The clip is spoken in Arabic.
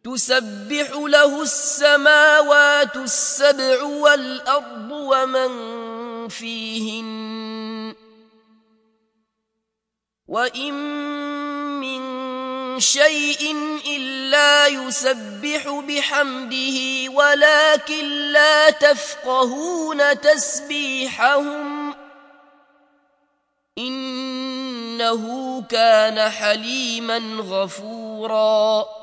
تسبح له السماوات السبع والأرض ومن فيهن وإن من شيء إلا يسبح بحمده ولكن لا تفقهون تسبيحهم إنه كان حليما غفورا